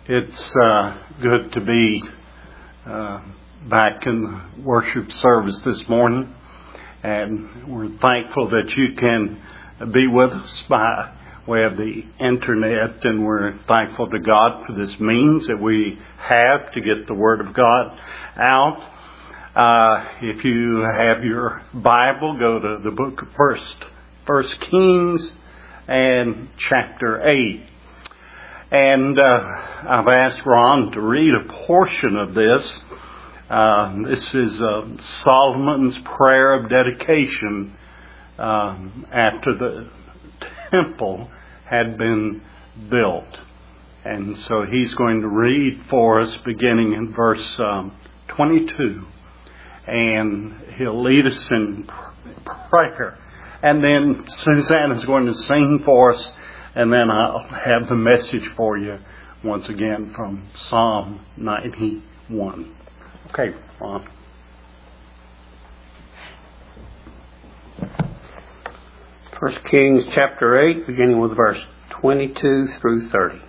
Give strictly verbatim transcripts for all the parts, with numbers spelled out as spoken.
It's uh, good to be uh, back in the worship service this morning, and we're thankful that you can be with us by way of the internet, and we're thankful to God for this means that we have to get the Word of God out. Uh, if you have your Bible, go to the book of First, First Kings and chapter eight. And uh, I've asked Ron to read a portion of this. Uh, this is uh, Solomon's prayer of dedication um, after the temple had been built. And so he's going to read for us beginning in verse um, twenty-two. And he'll lead us in prayer. And then Suzanne is going to sing for us. And then I'll have the message for you once again from Psalm ninety-one. Okay, Ron. First Kings chapter eight, beginning with verse twenty-two through thirty.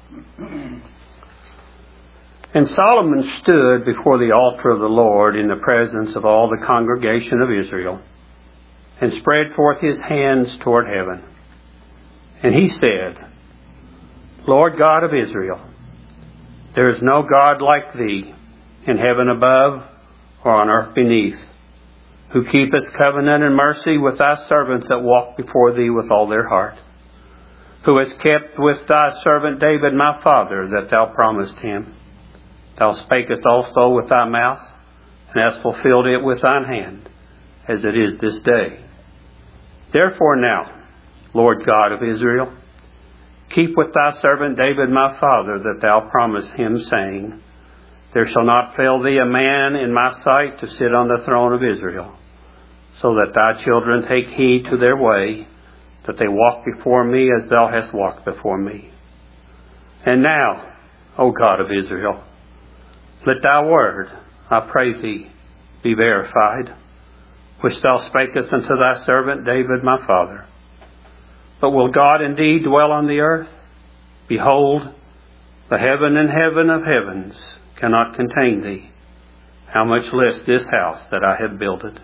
And Solomon stood before the altar of the Lord in the presence of all the congregation of Israel, and spread forth his hands toward heaven. And he said, Lord God of Israel, there is no God like thee in heaven above or on earth beneath, who keepeth covenant and mercy with thy servants that walk before thee with all their heart, who hast kept with thy servant David my father that thou promised him. Thou spakest also with thy mouth, and hast fulfilled it with thine hand, as it is this day. Therefore now, Lord God of Israel, keep with thy servant David my father that thou promised him, saying, There shall not fail thee a man in my sight to sit on the throne of Israel, so that thy children take heed to their way, that they walk before me as thou hast walked before me. And now, O God of Israel, let thy word, I pray thee, be verified, which thou spakest unto thy servant David my father. But will God indeed dwell on the earth? Behold, the heaven and heaven of heavens cannot contain thee, how much less this house that I have builded.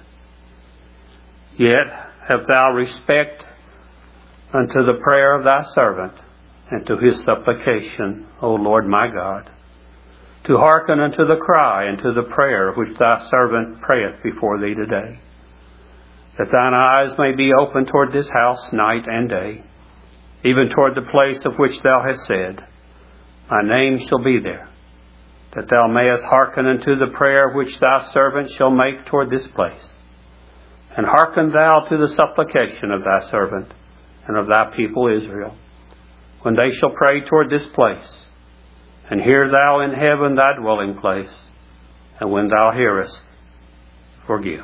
Yet have thou respect unto the prayer of thy servant, and to his supplication, O Lord my God, to hearken unto the cry and to the prayer which thy servant prayeth before thee today, that thine eyes may be open toward this house night and day, even toward the place of which thou hast said, My name shall be there, that thou mayest hearken unto the prayer which thy servant shall make toward this place. And hearken thou to the supplication of thy servant and of thy people Israel, when they shall pray toward this place. And hear thou in heaven thy dwelling place, and when thou hearest, forgive.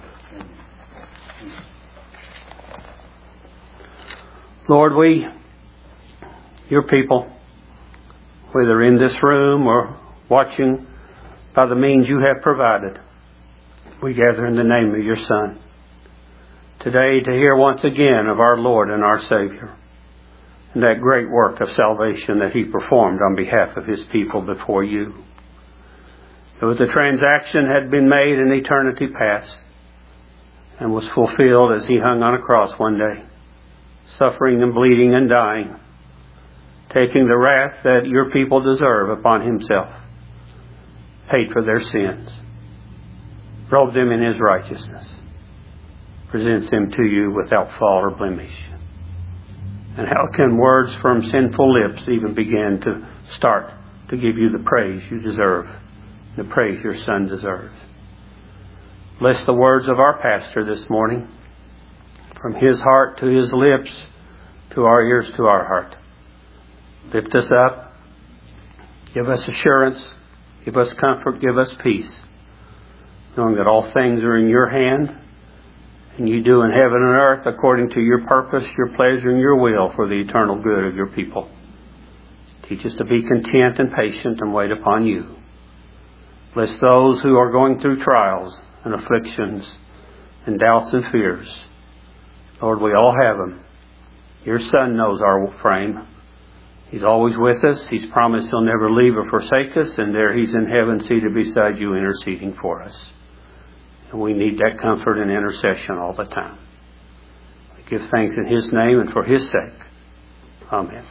Lord, we, your people, whether in this room or watching by the means you have provided, we gather in the name of your Son today to hear once again of our Lord and our Savior, and that great work of salvation that he performed on behalf of his people before you. It was a transaction had been made in eternity past and was fulfilled as he hung on a cross one day, suffering and bleeding and dying, taking the wrath that your people deserve upon himself, paid for their sins, robed them in his righteousness, presents them to you without fault or blemish. And how can words from sinful lips even begin to start to give you the praise you deserve, the praise your Son deserves? Bless the words of our pastor this morning, from his heart to his lips, to our ears to our heart. Lift us up, give us assurance, give us comfort, give us peace, knowing that all things are in your hand, and you do in heaven and earth according to your purpose, your pleasure, and your will for the eternal good of your people. Teach us to be content and patient and wait upon you. Bless those who are going through trials and afflictions and doubts and fears. Lord, we all have them. Your Son knows our frame. He's always with us. He's promised He'll never leave or forsake us. And there He's in heaven seated beside you interceding for us. And we need that comfort and intercession all the time. We give thanks in His name and for His sake. Amen.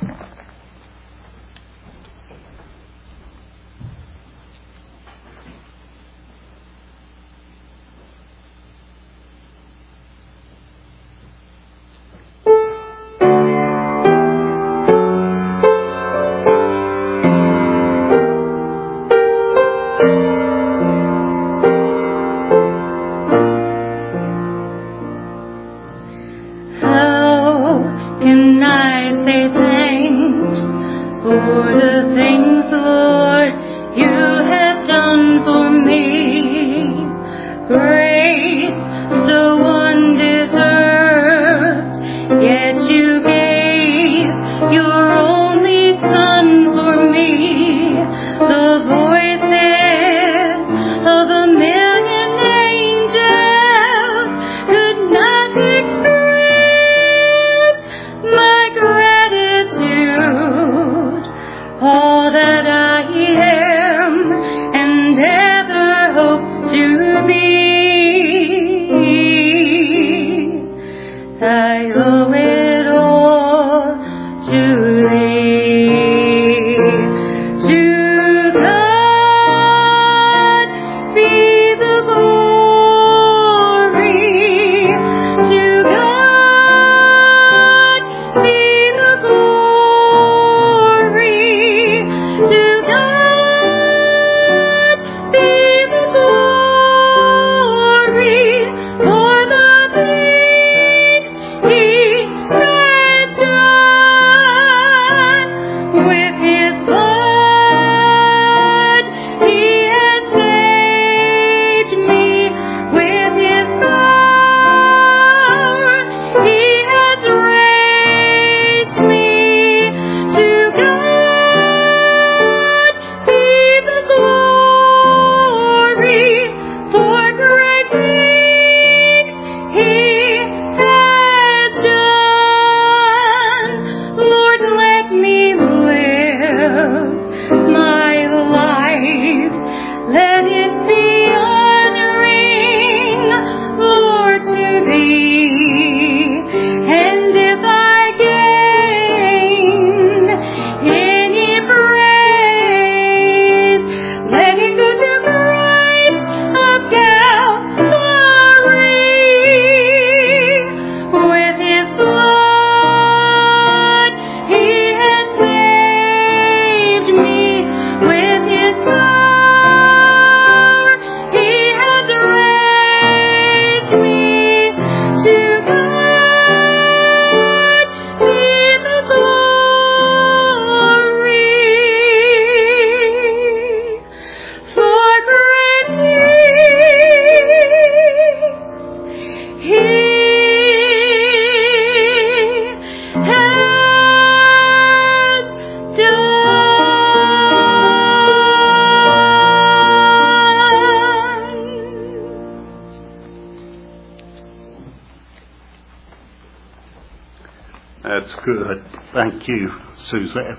That's good. Thank you, Suzanne.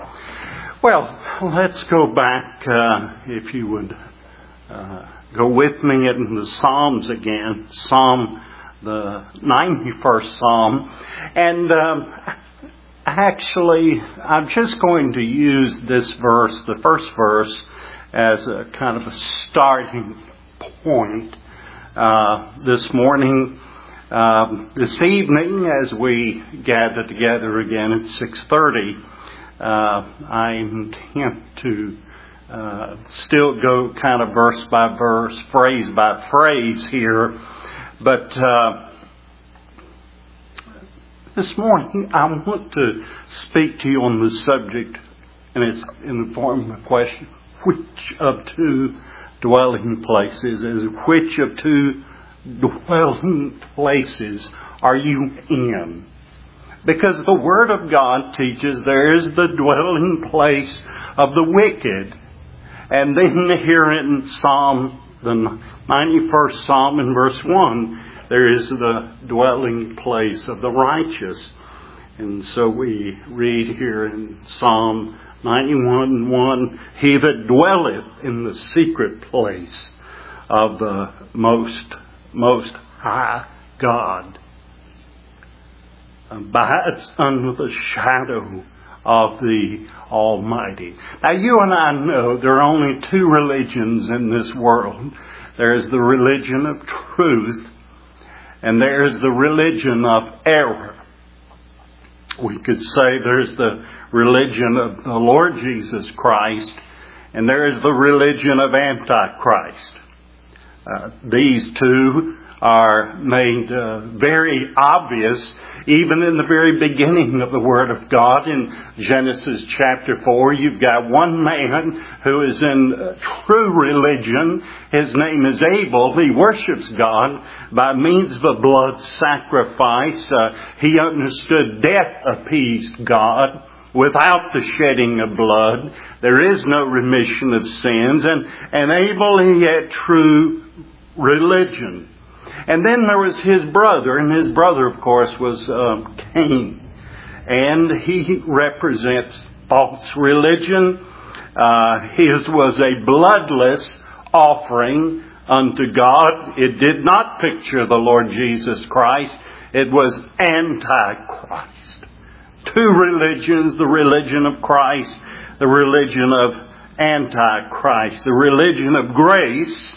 Well, let's go back, uh, if you would uh, go with me in the Psalms again. Psalm, the ninety-first Psalm. And um, actually, I'm just going to use this verse, the first verse, as a kind of a starting point uh, this morning. Um, this evening, as we gather together again at six thirty, uh, I intend to uh, still go kind of verse by verse, phrase by phrase here. But uh, this morning, I want to speak to you on the subject, and it's in the form of a question: which of two dwelling places is which of two dwelling places are you in? Because the Word of God teaches there is the dwelling place of the wicked. And then here in Psalm, the ninety-first Psalm in verse one, there is the dwelling place of the righteous. And so we read here in Psalm ninety-one one, he that dwelleth in the secret place of the most, most high God abides under the shadow of the Almighty. Now you and I know there are only two religions in this world. There is the religion of truth, and there is the religion of error. We could say there's the religion of the Lord Jesus Christ, and there is the religion of Antichrist. Uh, these two are made uh, very obvious even in the very beginning of the Word of God. In Genesis chapter four, you've got one man who is in uh, true religion. His name is Abel. He worships God by means of a blood sacrifice. Uh, he understood death appeased God. Without the shedding of blood, there is no remission of sins. And, and Abel, he had true religion. And then there was his brother, and his brother, of course, was um, Cain. And he represents false religion. Uh, his was a bloodless offering unto God. It did not picture the Lord Jesus Christ. It was Antichrist. Two religions, the religion of Christ, the religion of Antichrist, the religion of grace,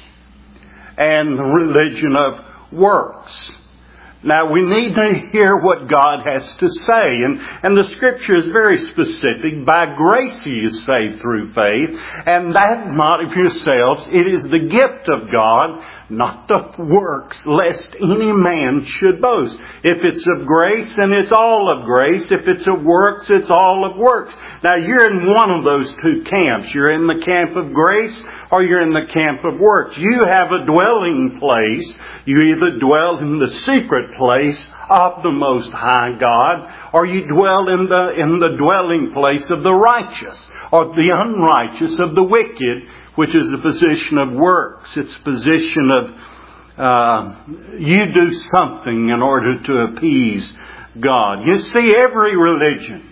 and the religion of works. Now we need to hear what God has to say. And, and the Scripture is very specific. By grace you are saved through faith. And that not of yourselves. It is the gift of God, not of works, lest any man should boast. If it's of grace, then it's all of grace. If it's of works, it's all of works. Now you're in one of those two camps. You're in the camp of grace or you're in the camp of works. You have a dwelling place. You either dwell in the secret place of the Most High God, or you dwell in the in the dwelling place of the righteous, or the unrighteous of the wicked, which is a position of works. It's a position of uh, you do something in order to appease God. You see, every religion,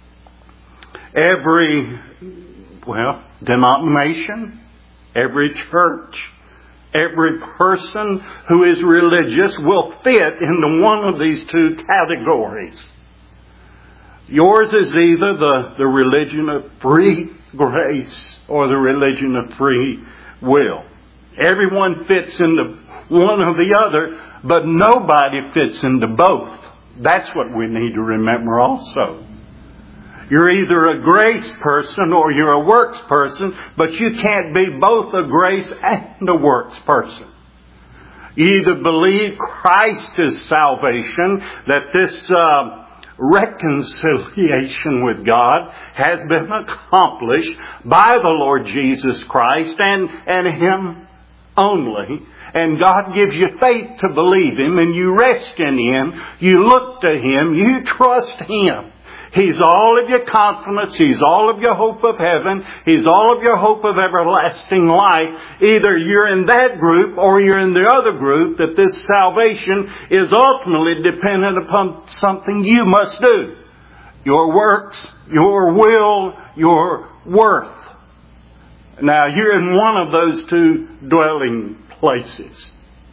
every, well, denomination, every church, every person who is religious will fit into one of these two categories. Yours is either the, the religion of free grace or the religion of free will. Everyone fits into one or the other, but nobody fits into both. That's what we need to remember also. You're either a grace person or you're a works person, but you can't be both a grace and a works person. You either believe Christ is salvation, that this uh, reconciliation with God has been accomplished by the Lord Jesus Christ and, and Him only. And God gives you faith to believe Him, and you rest in Him, you look to Him, you trust Him. He's all of your confidence. He's all of your hope of heaven. He's all of your hope of everlasting life. Either you're in that group or you're in the other group, that this salvation is ultimately dependent upon something you must do. Your works, your will, your worth. Now, you're in one of those two dwelling places.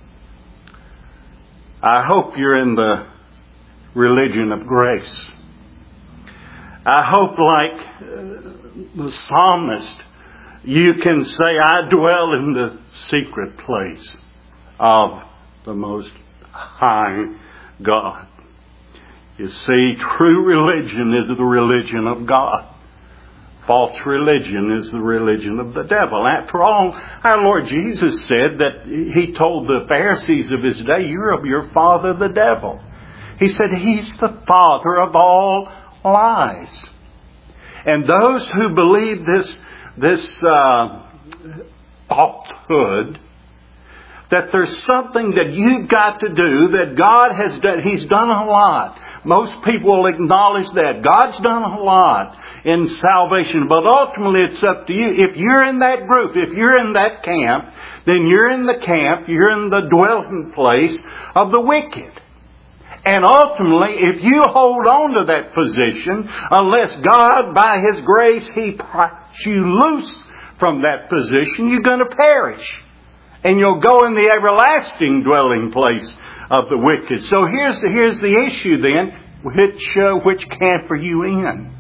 I hope you're in the religion of grace. I hope, like the psalmist, you can say, I dwell in the secret place of the Most High God. You see, true religion is the religion of God. False religion is the religion of the devil. After all, our Lord Jesus said that He told the Pharisees of His day, you're of your father the devil. He said He's the father of all lies. And those who believe this, this uh, falsehood, that there's something that you've got to do, that God has done, He's done a lot. Most people will acknowledge that. God's done a lot in salvation, but ultimately it's up to you. If you're in that group, if you're in that camp, then you're in the camp, you're in the dwelling place of the wicked. And ultimately, if you hold on to that position, unless God, by His grace, He prides you loose from that position, you're going to perish. And you'll go in the everlasting dwelling place of the wicked. So here's the, here's the issue then. Which, uh, which camp are you in?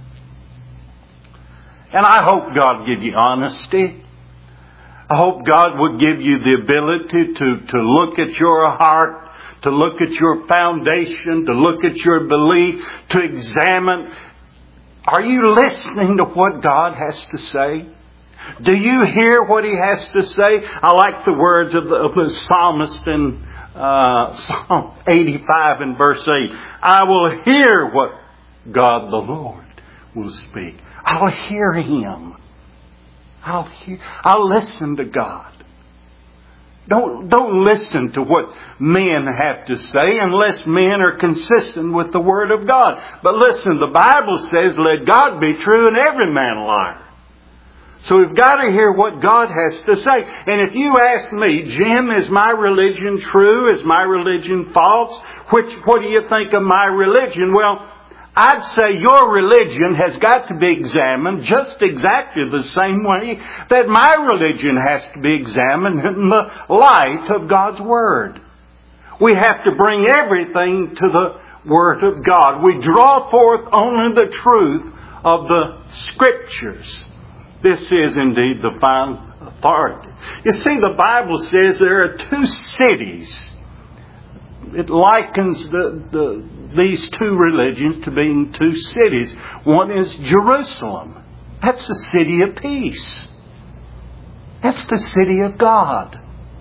And I hope God give you honesty. I hope God will give you the ability to, to look at your heart, to look at your foundation, to look at your belief, to examine. Are you listening to what God has to say? Do you hear what He has to say? I like the words of the, of the psalmist in uh, Psalm eighty-five and verse eight. I will hear what God the Lord will speak. I'll hear Him. I'll hear. I'll listen to God. Don't, don't listen to what men have to say unless men are consistent with the Word of God. But listen, the Bible says, let God be true and every man a liar. So we've got to hear what God has to say. And if you ask me, Jim, is my religion true? Is my religion false? Which, what do you think of my religion? Well, I'd say your religion has got to be examined just exactly the same way that my religion has to be examined in the light of God's Word. We have to bring everything to the Word of God. We draw forth only the truth of the Scriptures. This is indeed the final authority. You see, the Bible says there are two cities. It likens the, the, these two religions to being two cities. One is Jerusalem. That's the city of peace. That's the city of God.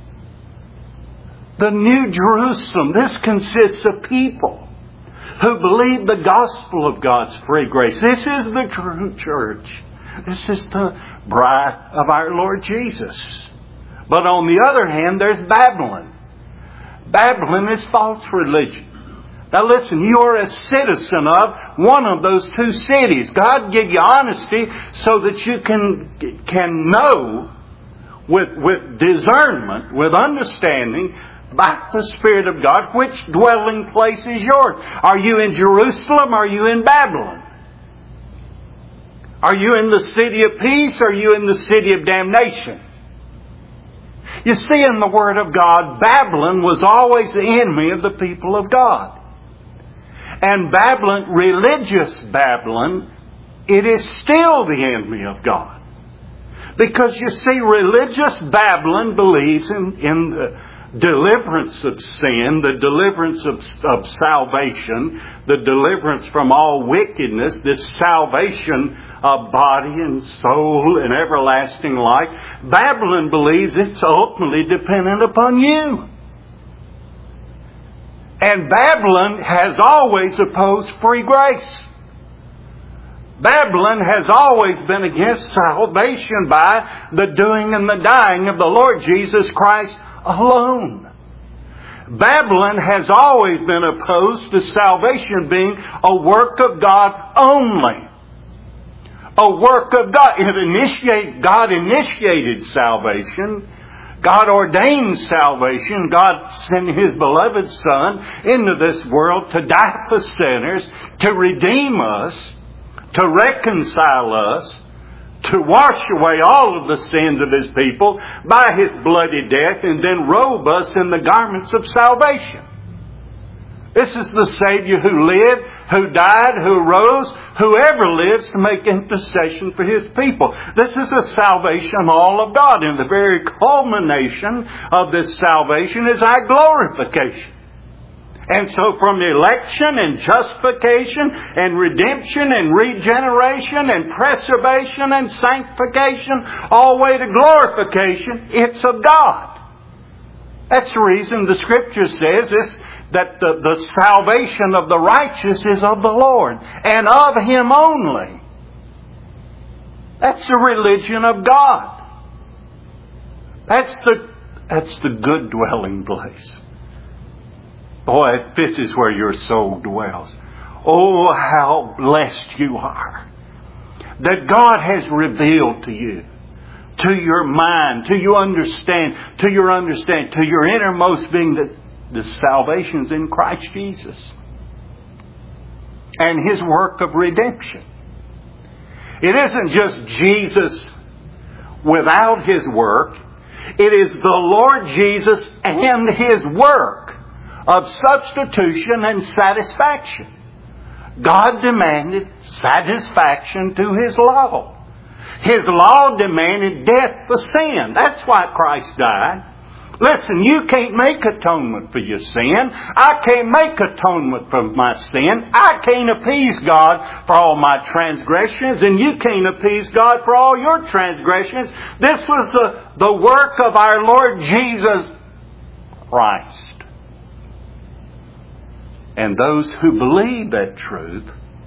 The New Jerusalem, this consists of people who believe the gospel of God's free grace. This is the true church. This is the bride of our Lord Jesus. But on the other hand, there's Babylon. Babylon is false religion. Now listen, you are a citizen of one of those two cities. God give you honesty so that you can, can know with, with discernment, with understanding, by the Spirit of God, which dwelling place is yours. Are you in Jerusalem? Are you in Babylon? Are you in the city of peace? Or are you in the city of damnation? You see, in the Word of God, Babylon was always the enemy of the people of God. And Babylon, religious Babylon, it is still the enemy of God. Because you see, religious Babylon believes in, in the deliverance of sin, the deliverance of, of salvation, the deliverance from all wickedness, this salvation of body and soul and everlasting life. Babylon believes it's ultimately dependent upon you. And Babylon has always opposed free grace. Babylon has always been against salvation by the doing and the dying of the Lord Jesus Christ alone. Babylon has always been opposed to salvation being a work of God only. A work of God. It initiate, God initiated salvation. God ordained salvation. God sent His beloved Son into this world to die for sinners, to redeem us, to reconcile us, to wash away all of the sins of His people by His bloody death, and then robe us in the garments of salvation. This is the Savior who lived, who died, who rose, whoever lives to make intercession for His people. This is a salvation all of God. And the very culmination of this salvation is our glorification. And so from election and justification and redemption and regeneration and preservation and sanctification all the way to glorification, it's of God. That's the reason the Scripture says this, that the, the salvation of the righteous is of the Lord, and of Him only. That's the religion of God. That's the, that's the good dwelling place. Boy, this is where your soul dwells. Oh, how blessed you are that God has revealed to you, to your mind, to your understand, to your understand, to your innermost being that the salvation's in Christ Jesus. and His work of redemption. It isn't just Jesus without His work. It is the Lord Jesus and His work of substitution and satisfaction. God demanded satisfaction to His law. His law demanded death for sin. That's why Christ died. Listen, you can't make atonement for your sin. I can't make atonement for my sin. I can't appease God for all my transgressions, and you can't appease God for all your transgressions. This was the, the work of our Lord Jesus Christ. And those who believe that truth,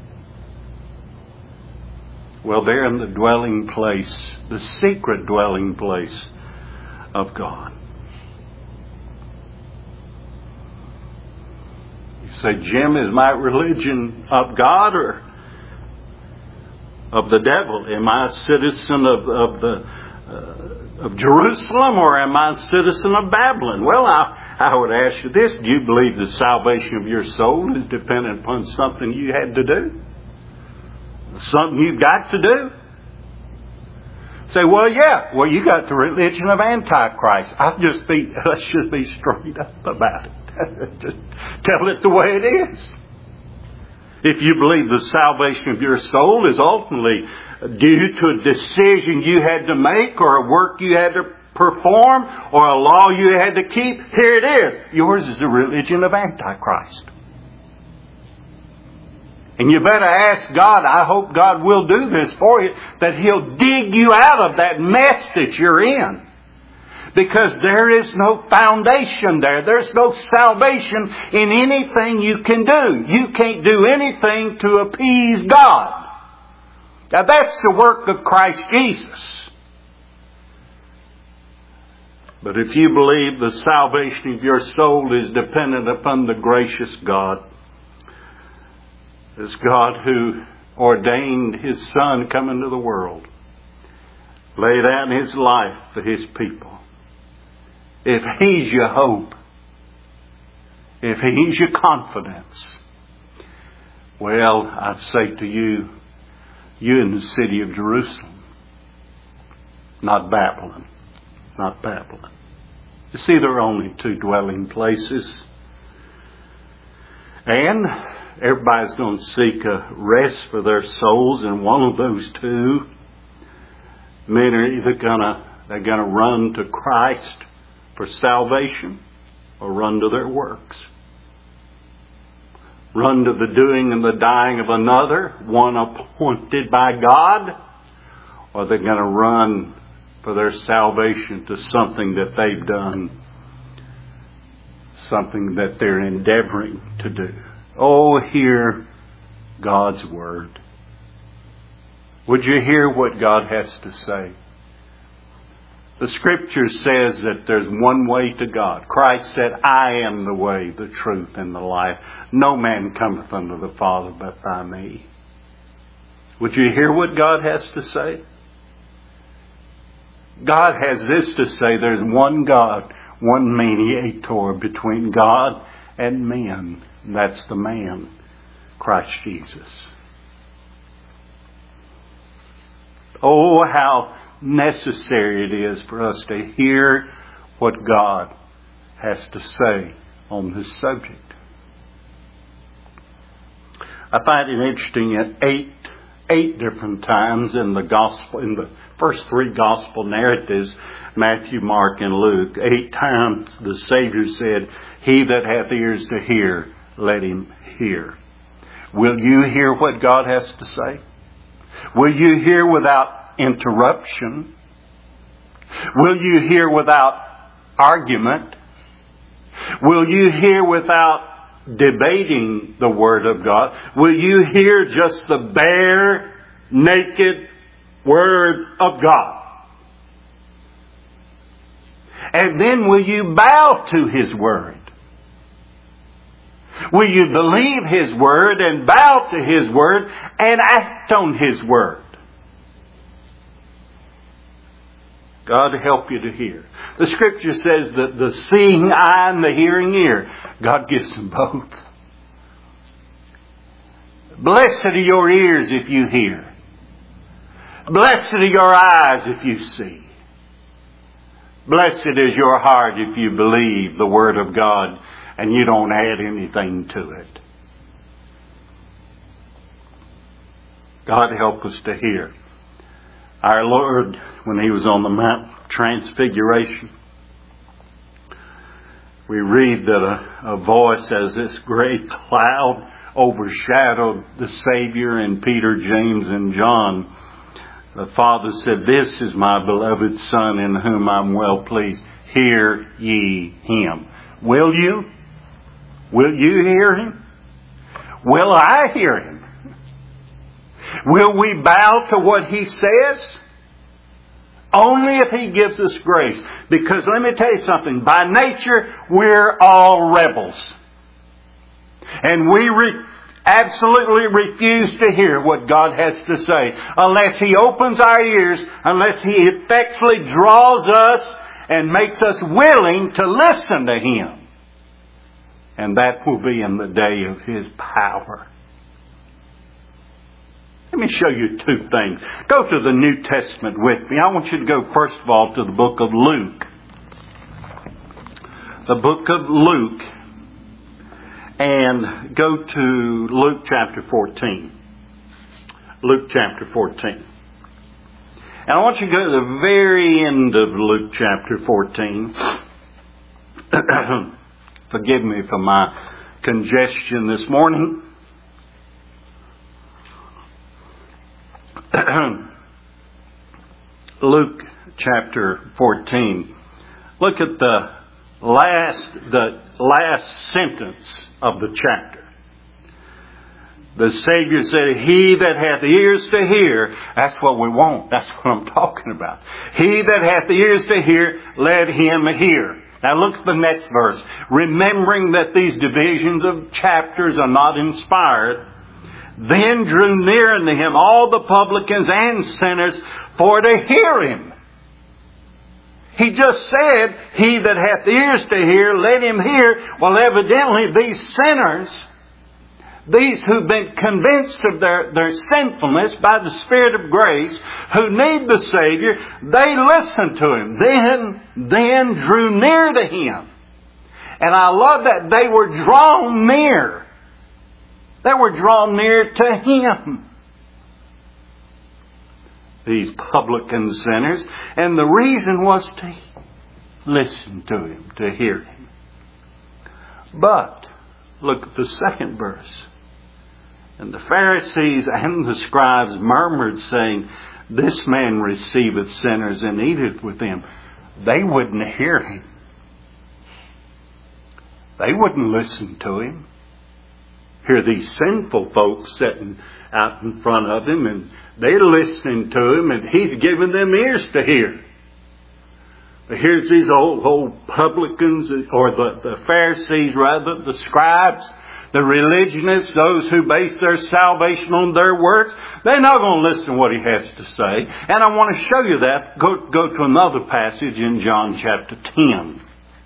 well, they're in the dwelling place, the secret dwelling place of God. You say, Jim, is my religion of God or of the devil? Am I a citizen of, of the uh, of Jerusalem, or am I a citizen of Babylon? Well, I, I would ask you this. Do you believe the salvation of your soul is dependent upon something you had to do? Something you've got to do? Say, well, yeah. Well, you got the religion of Antichrist. I'll just be, let's just be straight up about it. Just tell it the way it is. If you believe the salvation of your soul is ultimately due to a decision you had to make, or a work you had to perform, or a law you had to keep, here it is. Yours is the religion of Antichrist. And you better ask God, I hope God will do this for you, that He'll dig you out of that mess that you're in. Because there is no foundation there. There's no salvation in anything you can do. You can't do anything to appease God. Now that's the work of Christ Jesus. But if you believe the salvation of your soul is dependent upon the gracious God, this God who ordained His Son come into the world, laid down His life for His people. If He's your hope, if He's your confidence, well, I'd say to you, you're in the city of Jerusalem, not Babylon, not Babylon. You see, there are only two dwelling places, and everybody's going to seek a rest for their souls in one of those two. Men are either going to they're going to run to Christ for salvation, or run to their works. Run to the doing and the dying of another, one appointed by God, or they're going to run for their salvation to something that they've done, something that they're endeavoring to do. Oh, hear God's Word. Would you hear what God has to say? The Scripture says that there's one way to God. Christ said, I am the way, the truth, and the life. No man cometh unto the Father but by me. Would you hear what God has to say? God has this to say, there's one God, one mediator between God and men. And that's the man, Christ Jesus. Oh, how necessary it is for us to hear what God has to say on this subject. I find it interesting at eight, eight different times in the gospel, in the first three gospel narratives, Matthew, Mark, and Luke, eight times the Savior said, he that hath ears to hear, let him hear. Will you hear what God has to say? Will you hear without interruption? Will you hear without argument? Will you hear without debating the Word of God? Will you hear just the bare, naked Word of God? And then will you bow to His Word? Will you believe His Word and bow to His Word and act on His Word? God help you to hear. The Scripture says that the seeing eye and the hearing ear, God gives them both. Blessed are your ears if you hear. Blessed are your eyes if you see. Blessed is your heart if you believe the Word of God and you don't add anything to it. God help us to hear. Our Lord, when He was on the Mount of Transfiguration, we read that a, a voice as this great cloud overshadowed the Savior and Peter, James, and John. The Father said, "This is my beloved Son in whom I'm well pleased. Hear ye Him." Will you? Will you hear Him? Will I hear Him? Will we bow to what He says? Only if He gives us grace. Because let me tell you something. By nature, we're all rebels. And we re- absolutely refuse to hear what God has to say. Unless He opens our ears, unless He effectually draws us and makes us willing to listen to Him. And that will be in the day of His power. Let me show you two things. Go to the New Testament with me. I want you to go first of all to the book of Luke. The book of Luke. And go to Luke chapter fourteen. Luke chapter fourteen. And I want you to go to the very end of Luke chapter fourteen. Forgive me for my congestion this morning. Luke chapter fourteen. Look at the last, the last sentence of the chapter. The Savior said, "He that hath ears to hear," that's what we want. That's what I'm talking about. "He that hath ears to hear, let him hear." Now look at the next verse. Remembering that these divisions of chapters are not inspired, then drew near unto him all the publicans and sinners for to hear him. He just said, "He that hath ears to hear, let him hear." Well, evidently these sinners, these who've been convinced of their, their sinfulness by the Spirit of grace, who need the Savior, they listened to Him. Then, then drew near to Him. And I love that they were drawn near. They were drawn near to Him. These publican sinners. And the reason was to listen to Him, to hear Him. But, look at the second verse. "And the Pharisees and the scribes murmured, saying, This man receiveth sinners and eateth with them." They wouldn't hear Him. They wouldn't listen to Him. Here are these sinful folks sitting out in front of Him, and they're listening to Him, and He's giving them ears to hear. But here's these old, old publicans, or the, the Pharisees rather, the scribes, the religionists, those who base their salvation on their works. They're not going to listen to what He has to say. And I want to show you that. Go, go to another passage in John chapter ten.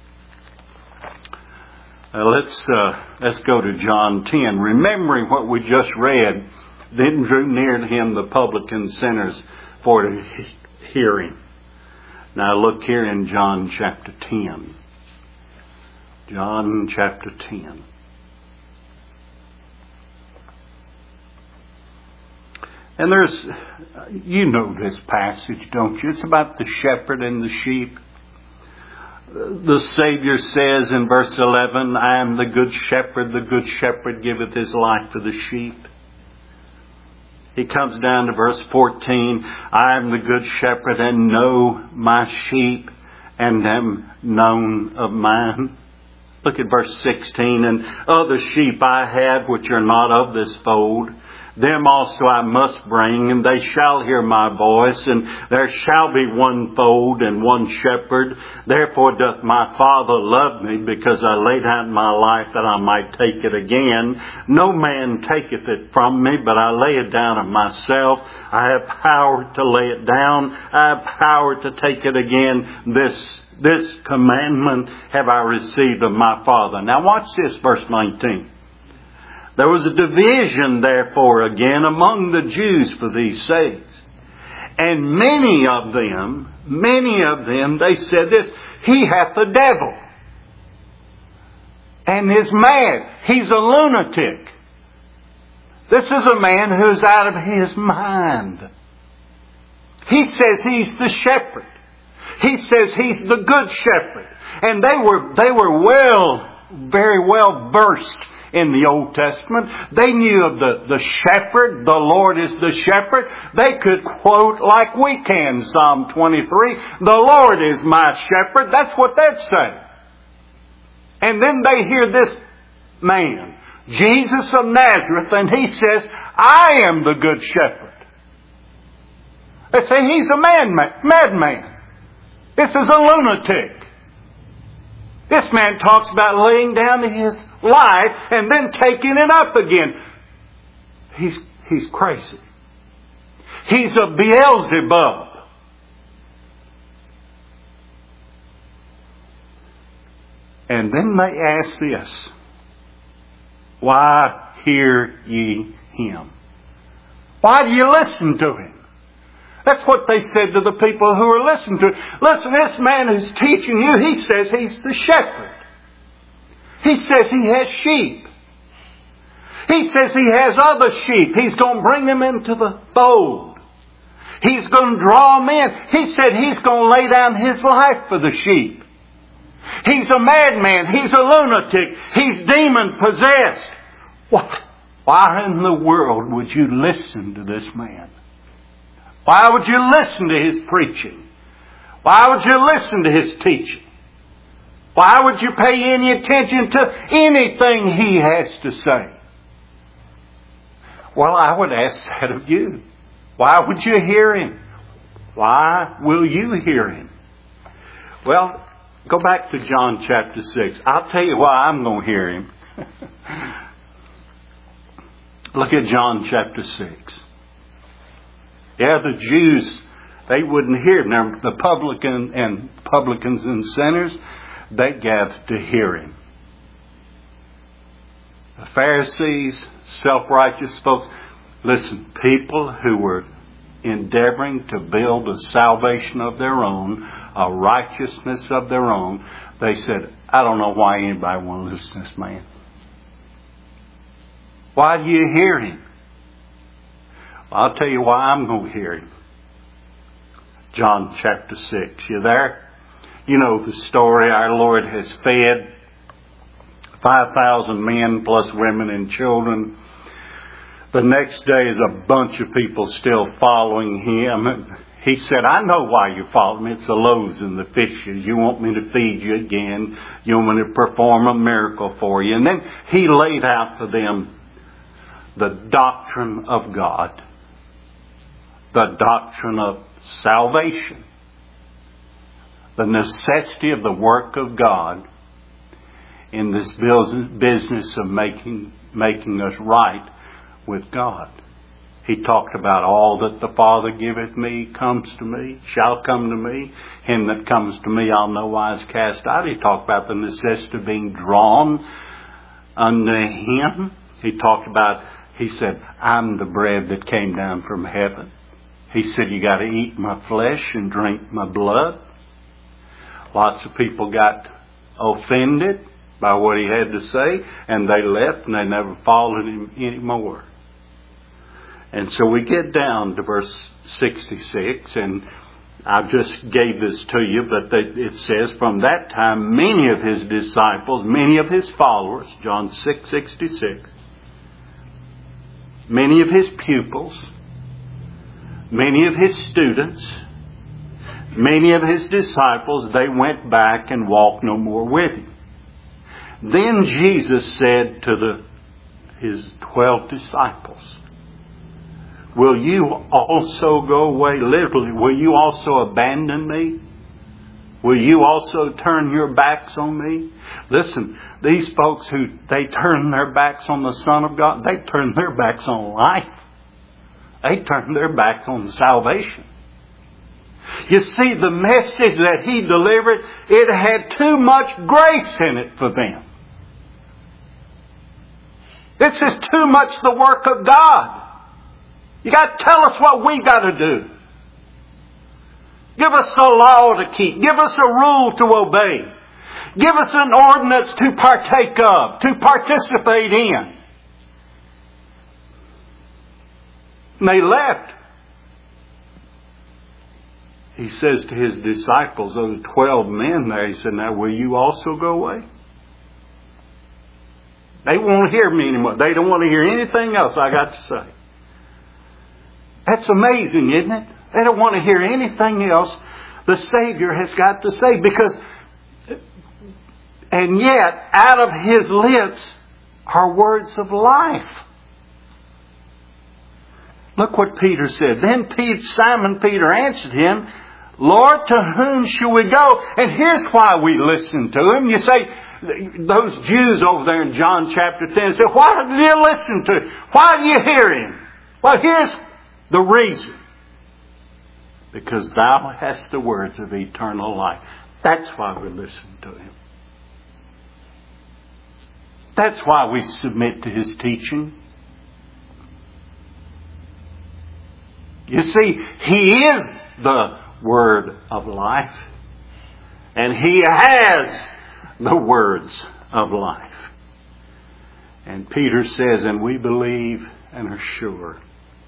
Uh, let's uh, let's go to John ten. Remembering what we just read, then drew near to Him the publican sinners for to hear Him. Now look here in John chapter ten. John chapter ten. And there's, you know this passage, don't you? It's about the shepherd and the sheep. The Savior says in verse eleven, "I am the good shepherd. The good shepherd giveth his life for the sheep." He comes down to verse fourteen, "I am the good shepherd and know my sheep and am known of mine." Look at verse sixteen, "And other sheep I have which are not of this fold. Them also I must bring, and they shall hear my voice, and there shall be one fold and one shepherd. Therefore doth my Father love me, because I lay down my life that I might take it again. No man taketh it from me, but I lay it down of myself. I have power to lay it down. I have power to take it again. This, this commandment have I received of my Father." Now watch this, verse nineteen. There was a division, therefore, again among the Jews for these sayings. And many of them, many of them, they said this, he hath a devil, and is mad. He's a lunatic. This is a man who's out of his mind. He says he's the shepherd. He says he's the good shepherd. And they were, they were well, very well versed in the Old Testament. They knew of the, the shepherd. The Lord is the shepherd. They could quote like we can Psalm twenty-three. The Lord is my shepherd. That's what they'd say. And then they hear this man, Jesus of Nazareth, and he says, I am the good shepherd. They say he's a madman. madman. This is a lunatic. This man talks about laying down his life and then taking it up again. He's, he's crazy. He's a Beelzebub. And then they ask this, why hear ye him? Why do you listen to him? That's what they said to the people who were listening to him. Listen, this man who's teaching you, he says he's the shepherd. He says he has sheep. He says he has other sheep. He's going to bring them into the fold. He's going to draw them in. He said he's going to lay down his life for the sheep. He's a madman. He's a lunatic. He's demon possessed. What? Why in the world would you listen to this man? Why would you listen to his preaching? Why would you listen to his teaching? Why would you pay any attention to anything he has to say? Well, I would ask that of you. Why would you hear him? Why will you hear him? Well, go back to John chapter six. I'll tell you why I'm going to hear him. Look at John chapter six. Yeah, the Jews, they wouldn't hear him. Now, the publican and publicans and sinners, they gathered to hear him. The Pharisees, self-righteous folks, listen, people who were endeavoring to build a salvation of their own, a righteousness of their own, they said, I don't know why anybody want to listen to this man. Why do you hear him? I'll tell you why I'm going to hear him. John chapter six. You there? You know the story. Our Lord has fed five thousand men plus women and children. The next day is a bunch of people still following him. And he said, I know why you follow me. It's the loaves and the fishes. You want me to feed you again. You want me to perform a miracle for you. And then he laid out for them the doctrine of God. The doctrine of salvation. The necessity of the work of God in this business of making, making us right with God. He talked about all that the Father giveth me comes to me, shall come to me. Him that comes to me I'll no wise cast out. He talked about the necessity of being drawn unto Him. He talked about, he said, I'm the bread that came down from heaven. He said, you got to eat my flesh and drink my blood. Lots of people got offended by what he had to say, and they left and they never followed him anymore. And so we get down to verse sixty-six, and I just gave this to you, but it says, from that time many of his disciples, many of his followers, John six sixty-six, many of his pupils, many of his students, many of his disciples, they went back and walked no more with him. Then Jesus said to the, his twelve disciples, will you also go away? Literally, will you also abandon me? Will you also turn your backs on me? Listen, these folks who, they turn their backs on the Son of God, they turn their backs on life. They turned their backs on salvation. You see, the message that he delivered, it had too much grace in it for them. This is too much the work of God. You got to tell us what we got to do. Give us a law to keep. Give us a rule to obey. Give us an ordinance to partake of, to participate in. And they left. He says to his disciples, those twelve men there, he said, now will you also go away? They won't hear me anymore. They don't want to hear anything else I got to say. That's amazing, isn't it? They don't want to hear anything else the Savior has got to say. Because, and yet, out of His lips are words of life. Look what Peter said. Then Peter, Simon Peter answered him, Lord, to whom shall we go? And here's why we listen to Him. You say, those Jews over there in John chapter ten say, why do you listen to Him? Why do you hear Him? Well, here's the reason. Because Thou hast the words of eternal life. That's why we listen to Him. That's why we submit to His teaching. You see, He is the Word of life. And He has the words of life. And Peter says, and we believe and are sure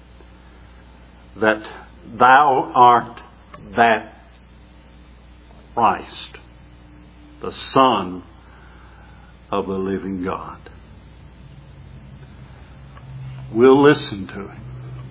that Thou art that Christ, the Son of the living God. We'll listen to Him.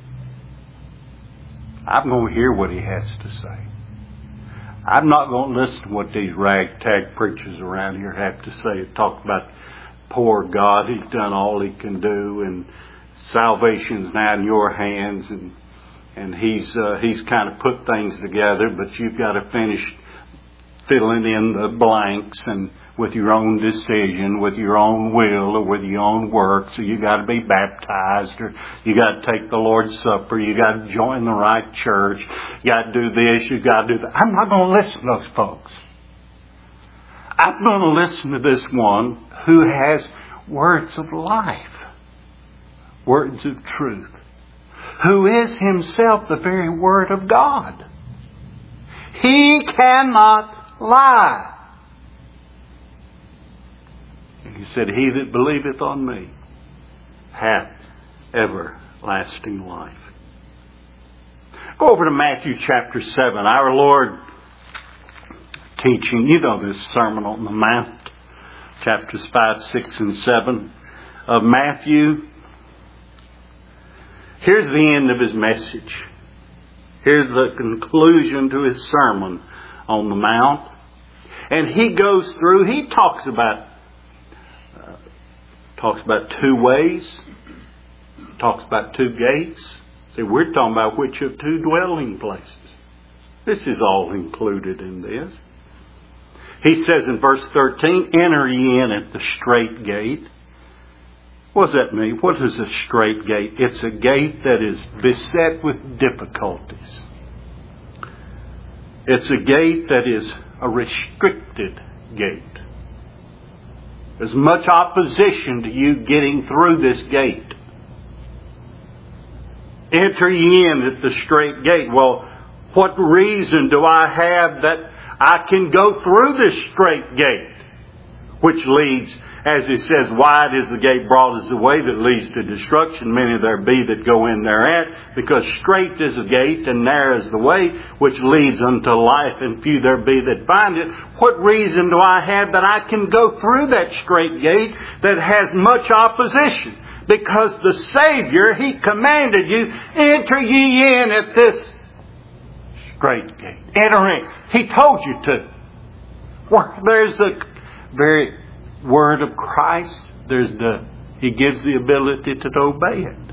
I'm going to hear what He has to say. I'm not going to listen to what these ragtag preachers around here have to say. Talk about poor God. He's done all He can do, and salvation's now in your hands, and and He's uh, He's kind of put things together, but you've got to finish filling in the blanks and with your own decision, with your own will, or with your own work. So you got to be baptized, or you got to take the Lord's Supper. You got to join the right church. You got to do this. You got to do that. I'm not going to listen to those folks. I'm going to listen to this one who has words of life, words of truth, who is Himself the very Word of God. He cannot lie. And He said, He that believeth on me hath everlasting life. Go over to Matthew chapter seven. Our Lord teaching, you know this Sermon on the Mount, chapters five, six, and seven of Matthew. Here's the end of His message. Here's the conclusion to His Sermon on the Mount. And He goes through, He talks about uh, talks about two ways, talks about two gates. See, we're talking about which of two dwelling places. This is all included in this. He says in verse thirteen, enter ye in at the strait gate. What does that mean? What is a strait gate? It's a gate that is beset with difficulties. It's a gate that is a restricted gate. There's much opposition to you getting through this gate. Enter ye in at the strait gate. Well, what reason do I have that I can go through this strait gate? Which leads, as it says, wide is the gate, broad is the way that leads to destruction. Many there be that go in thereat, because strait is the gate and narrow is the way which leads unto life, and few there be that find it. What reason do I have that I can go through that strait gate that has much opposition? Because the Savior, He commanded you, enter ye in at this strait gate. Enter in. He told you to. Where there's the very word of Christ, there's the He gives the ability to obey it.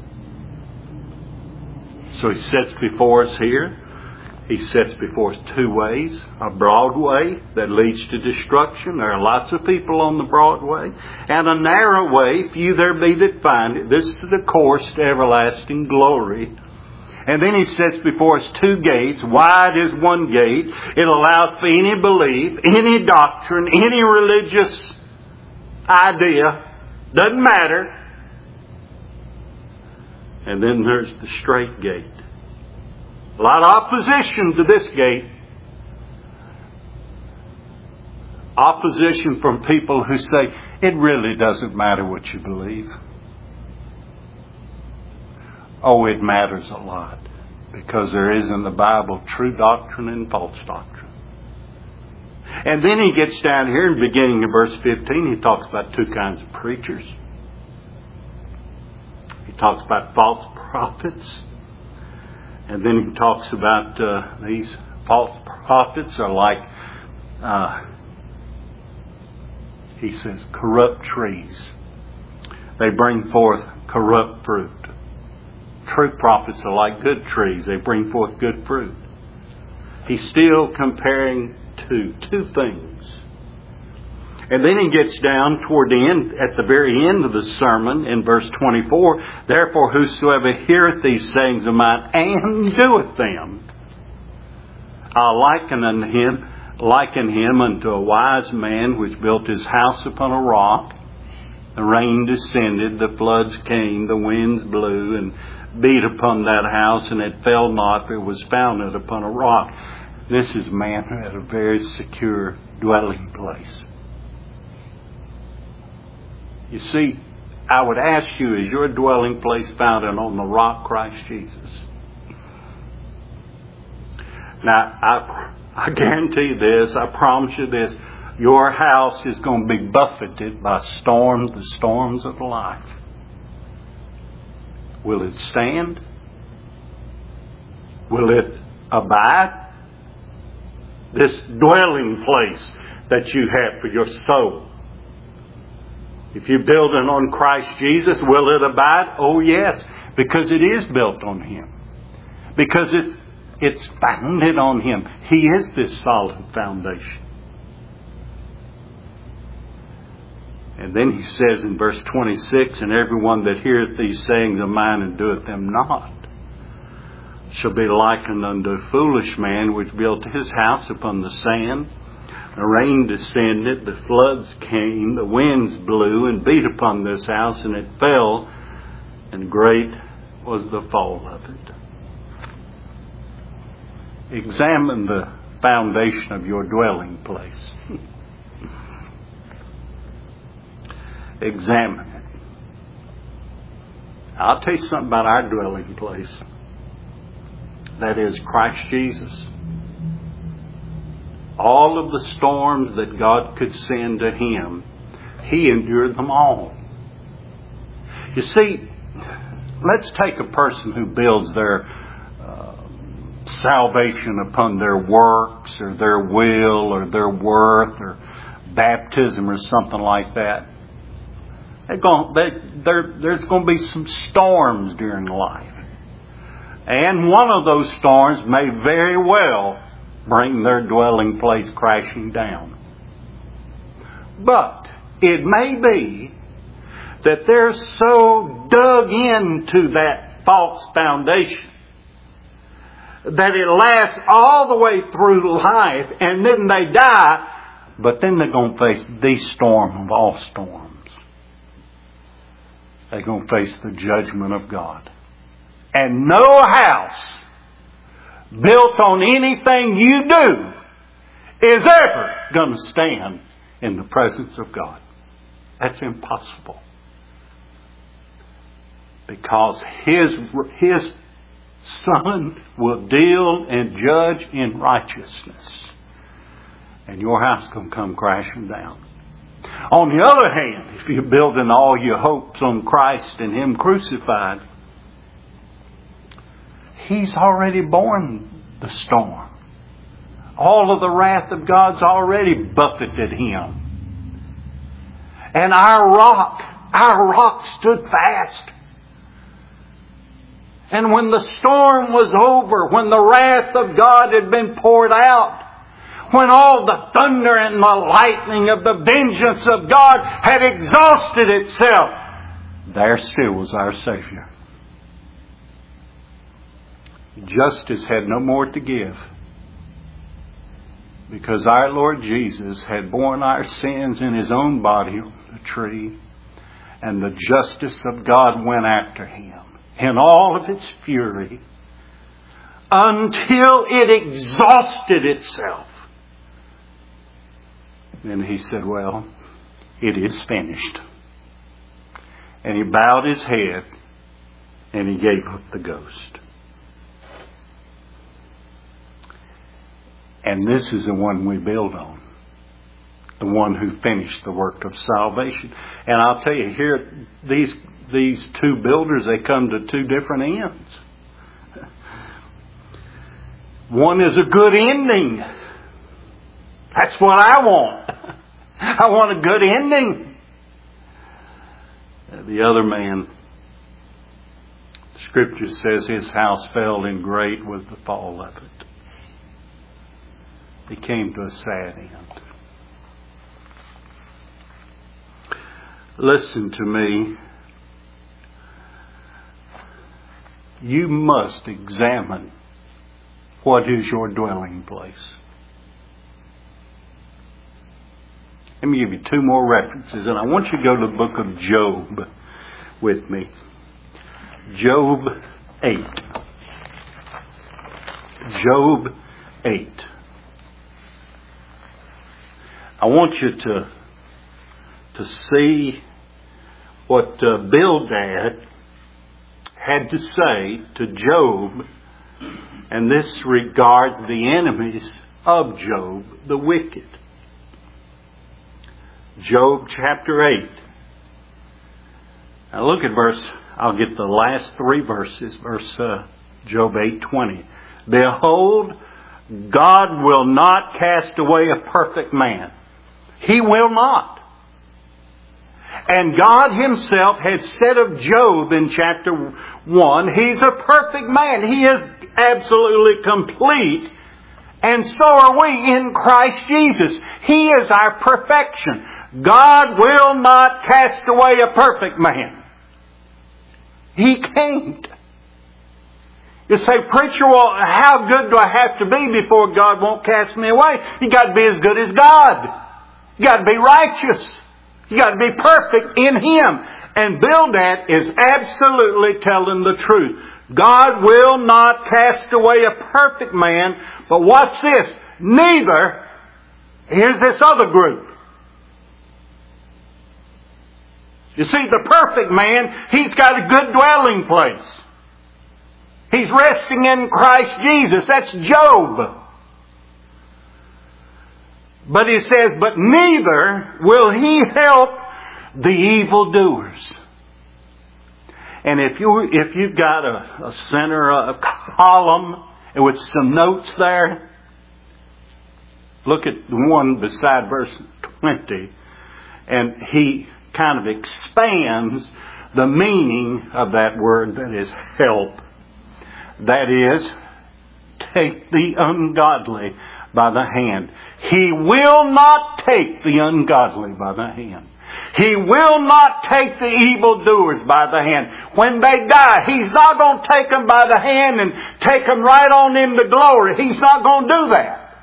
So He sets before us here, He sets before us two ways. A broad way that leads to destruction. There are lots of people on the broad way. And a narrow way, few there be that find it. This is the course to everlasting glory. And then He sets before us two gates. Wide is one gate. It allows for any belief, any doctrine, any religious idea. Doesn't matter. And then there's the straight gate. A lot of opposition to this gate. Opposition from people who say, it really doesn't matter what you believe. Oh, it matters a lot. Because there is in the Bible true doctrine and false doctrine. And then he gets down here in beginning of verse fifteen, he talks about two kinds of preachers. He talks about false prophets. And then he talks about uh, these false prophets are like, uh, he says, corrupt trees. They bring forth corrupt fruit. True prophets are like good trees. They bring forth good fruit. He's still comparing to two things. And then he gets down toward the end, at the very end of the sermon in verse twenty-four, therefore whosoever heareth these sayings of mine and doeth them, I'll liken unto him, liken him unto a wise man which built his house upon a rock. The rain descended, the floods came, the winds blew and beat upon that house, and it fell not, for it was founded upon a rock. This is a man who had a very secure dwelling place. You see, I would ask you, is your dwelling place founded on the rock Christ Jesus? Now, I, I guarantee this, I promise you this, your house is going to be buffeted by storms, the storms of life. Will it stand? Will it abide? This dwelling place that you have for your soul. If you build it on Christ Jesus, will it abide? Oh yes, because it is built on Him. Because it's, it's founded on Him. He is this solid foundation. And then he says in verse twenty-six, and everyone that heareth these sayings of mine and doeth them not shall be likened unto a foolish man which built his house upon the sand. The rain descended, the floods came, the winds blew and beat upon this house, and it fell, and great was the fall of it. Examine the foundation of your dwelling place. Examine it. I'll tell you something about our dwelling place. That is Christ Jesus. All of the storms that God could send to Him, He endured them all. You see, let's take a person who builds their uh, salvation upon their works or their will or their worth or baptism or something like that. They're going, they, they're, there's going to be some storms during life. And one of those storms may very well bring their dwelling place crashing down. But it may be that they're so dug into that false foundation that it lasts all the way through life, and then they die, but then they're going to face the storm of all storms. They're going to face the judgment of God. And no house built on anything you do is ever going to stand in the presence of God. That's impossible. Because His, His Son will deal and judge in righteousness. And your house can come crashing down. On the other hand, if you're building all your hopes on Christ and Him crucified, He's already borne the storm. All of the wrath of God's already buffeted Him. And our rock, our rock stood fast. And when the storm was over, when the wrath of God had been poured out, when all the thunder and the lightning of the vengeance of God had exhausted itself, there still was our Savior. Justice had no more to give, because our Lord Jesus had borne our sins in His own body on the tree, and the justice of God went after Him. in all of its fury until it exhausted itself. Then he said, well, it is finished. And he bowed his head and he gave up the ghost. And this is the one we build on. The one who finished the work of salvation. And I'll tell you here, these these two builders, they come to two different ends. One is a good ending. That's what I want. I want a good ending. The other man, Scripture says his house fell, and great was the fall of it. He came to a sad end. Listen to me. You must examine what is your dwelling place. Let me give you two more references, and I want you to go to the book of Job with me. Job eight. Job eight. I want you to to see what uh, Bildad had to say to Job, and this regards the enemies of Job, the wicked. Job chapter eight. Now look at verse, I'll get the last three verses, verse uh, Job eight twenty. Behold, God will not cast away a perfect man. He will not. And God Himself had said of Job in chapter one, he's a perfect man. He is absolutely complete. And so are we in Christ Jesus. He is our perfection. God will not cast away a perfect man. He can't. You say, preacher, well, how good do I have to be before God won't cast me away? You got to be as good as God. You got to be righteous. You got to be perfect in Him. And Bildad is absolutely telling the truth. God will not cast away a perfect man. But watch this. Neither, here's this other group. You see, the perfect man, he's got a good dwelling place. He's resting in Christ Jesus. That's Job. But he says, but neither will he help the evildoers. And if you if you've got a, a center, a column with some notes there, look at the one beside verse twenty, and he kind of expands the meaning of that word that is help. That is, take the ungodly by the hand. He will not take the ungodly by the hand. He will not take the evildoers by the hand. When they die, He's not going to take them by the hand and take them right on into glory. He's not going to do that.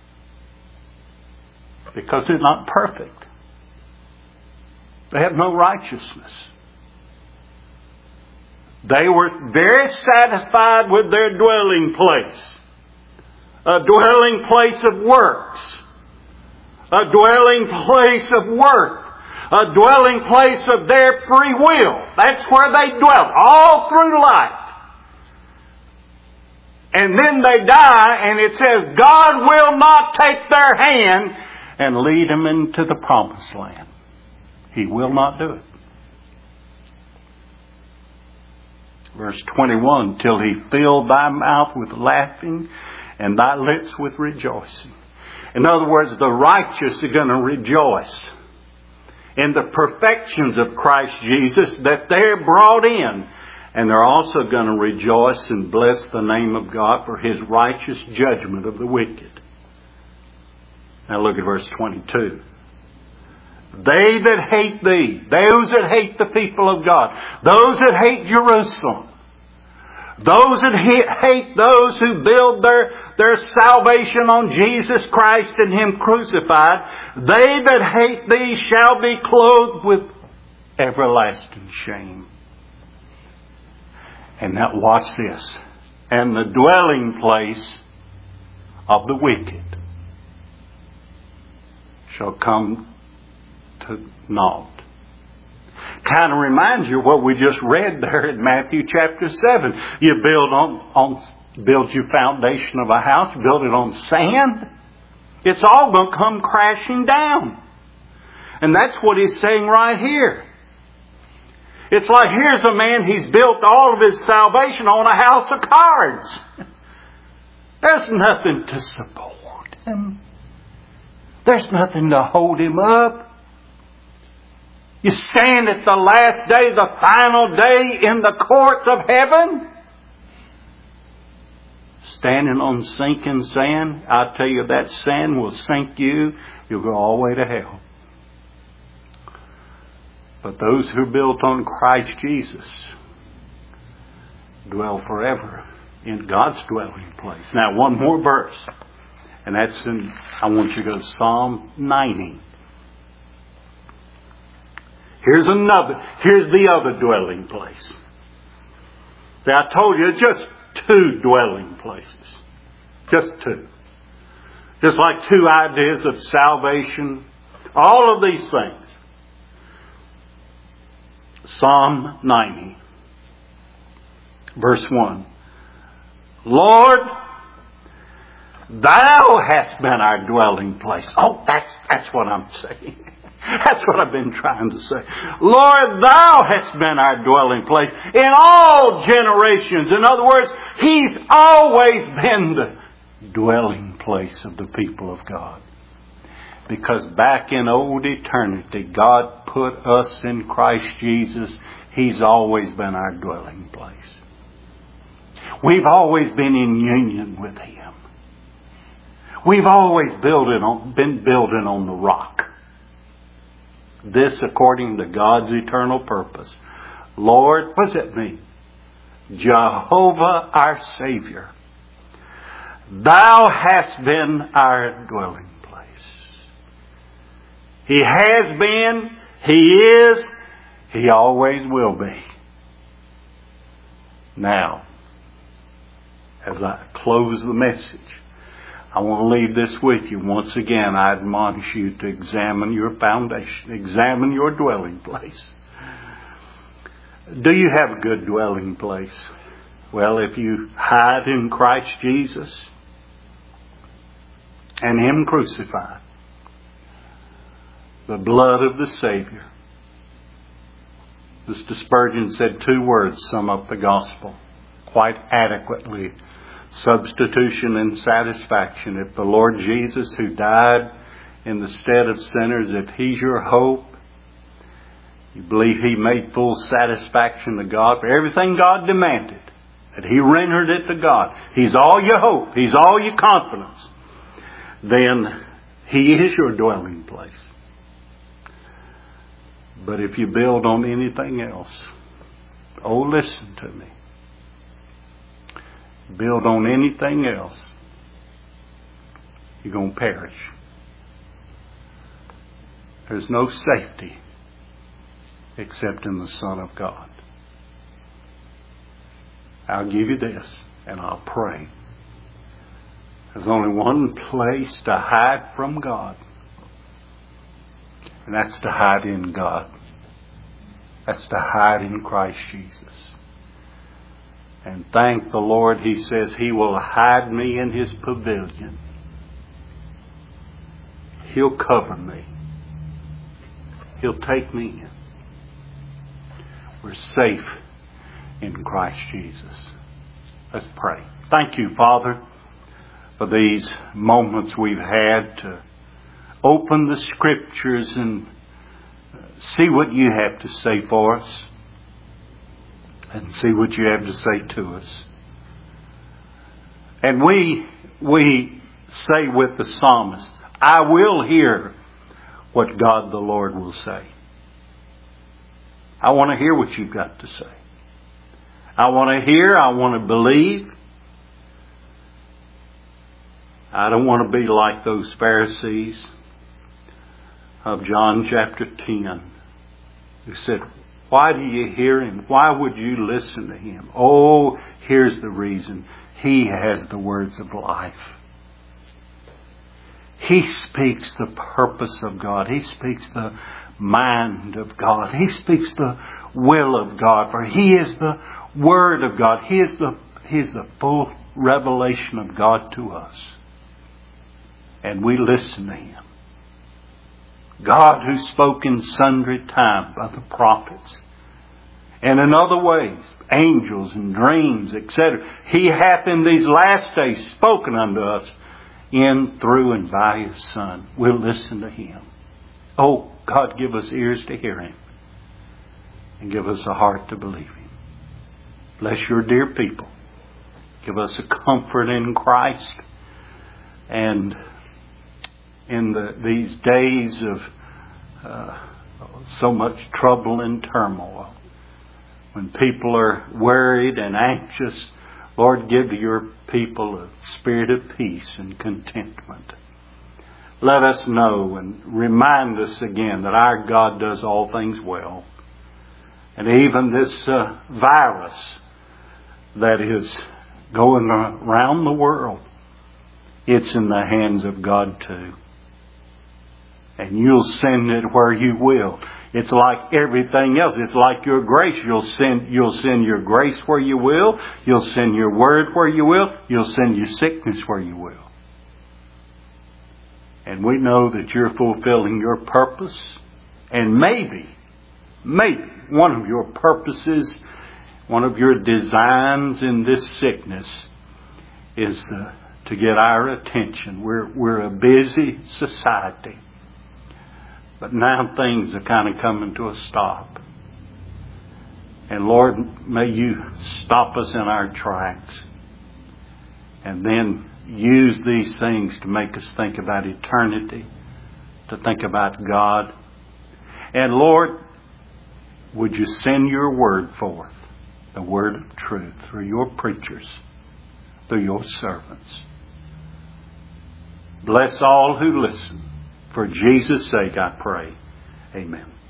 Because they're not perfect. They have no righteousness. They were very satisfied with their dwelling place. A dwelling place of works. A dwelling place of work. A dwelling place of their free will. That's where they dwelt all through life. And then they die, and it says God will not take their hand and lead them into the promised land. He will not do it. Verse twenty-one, till He fill thy mouth with laughing and thy lips with rejoicing. In other words, the righteous are going to rejoice in the perfections of Christ Jesus that they're brought in. And they're also going to rejoice and bless the name of God for His righteous judgment of the wicked. Now look at verse twenty-two. They that hate thee, those that hate the people of God, those that hate Jerusalem, those that hate those who build their, their salvation on Jesus Christ and Him crucified, they that hate thee shall be clothed with everlasting shame. And now watch this. And the dwelling place of the wicked shall come to naught. Kind of reminds you of what we just read there in Matthew chapter seven. You build on, on build your foundation of a house, build it on sand. It's all going to come crashing down. And that's what he's saying right here. It's like here's a man, he's built all of his salvation on a house of cards. There's nothing to support him. There's nothing to hold him up. You stand at the last day, the final day in the courts of heaven, standing on sinking sand. I tell you, that sand will sink you. You'll go all the way to hell. But those who are built on Christ Jesus dwell forever in God's dwelling place. Now, one more verse. And that's in, I want you to go to Psalm ninety. Here's another, here's the other dwelling place. See, I told you, just two dwelling places. Just two. Just like two ideas of salvation. All of these things. Psalm ninety. Verse one. Lord, Thou hast been our dwelling place. Oh, that's, that's what I'm saying. That's what I've been trying to say. Lord, Thou hast been our dwelling place in all generations. In other words, He's always been the dwelling place of the people of God. Because back in old eternity, God put us in Christ Jesus. He's always been our dwelling place. We've always been in union with Him. We've always building on, been building on the rock. This according to God's eternal purpose. Lord, what does it mean? Jehovah our Savior, Thou hast been our dwelling place. He has been, He is, He always will be. Now, as I close the message, I want to leave this with you. Once again, I admonish you to examine your foundation. Examine your dwelling place. Do you have a good dwelling place? Well, if you hide in Christ Jesus and Him crucified, the blood of the Savior. Mister Spurgeon said two words sum up the gospel quite adequately. Substitution and satisfaction. If the Lord Jesus, who died in the stead of sinners, if He's your hope, you believe He made full satisfaction to God for everything God demanded, that He rendered it to God. He's all your hope. He's all your confidence. Then He is your dwelling place. But if you build on anything else, oh, listen to me. Build on anything else, you're going to perish. There's no safety except in the Son of God. I'll give you this, and I'll pray. There's only one place to hide from God, and that's to hide in God. That's to hide in Christ Jesus. And thank the Lord, He says He will hide me in His pavilion. He'll cover me. He'll take me in. We're safe in Christ Jesus. Let's pray. Thank you, Father, for these moments we've had to open the Scriptures and see what you have to say for us. And see what you have to say to us. And we, we say with the psalmist, I will hear what God the Lord will say. I want to hear what you've got to say. I want to hear, I want to believe. I don't want to be like those Pharisees of John chapter ten who said, Why do you hear Him? Why would you listen to Him? Oh, here's the reason. He has the words of life. He speaks the purpose of God. He speaks the mind of God. He speaks the will of God. For He is the Word of God. He is the, he is the full revelation of God to us. And we listen to Him. God who spoke in sundry times by the prophets. And in other ways, angels and dreams, et cetera. He hath in these last days spoken unto us in, through, and by His Son. We'll listen to Him. Oh, God, give us ears to hear Him. And give us a heart to believe Him. Bless your dear people. Give us a comfort in Christ. And in the, these days of uh, so much trouble and turmoil, when people are worried and anxious, Lord, give your people a spirit of peace and contentment. Let us know and remind us again that our God does all things well. And even this uh, virus that is going around the world, it's in the hands of God too. And you'll send it where you will. It's like everything else. It's like your grace. You'll send, you'll send your grace where you will. You'll send your word where you will. You'll send your sickness where you will. And we know that you're fulfilling your purpose. And maybe, maybe one of your purposes, one of your designs in this sickness is uh, to get our attention. We're, we're a busy society. But now things are kind of coming to a stop. And Lord, may you stop us in our tracks. And then use these things to make us think about eternity, to think about God. And Lord, would you send your word forth, the word of truth, through your preachers, through your servants. Bless all who listen. For Jesus' sake I pray. Amen.